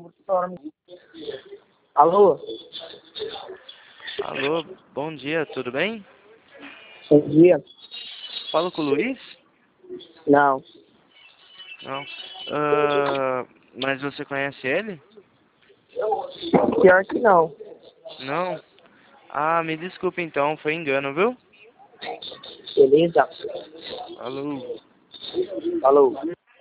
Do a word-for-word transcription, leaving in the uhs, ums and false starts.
Alô? Alô, bom dia, tudo bem? Bom dia. Falo com o Luiz? Não. Não. Ah, mas você conhece ele? Pior que não. Não? Ah, me desculpe então, foi engano, viu? Beleza? Alô? Alô?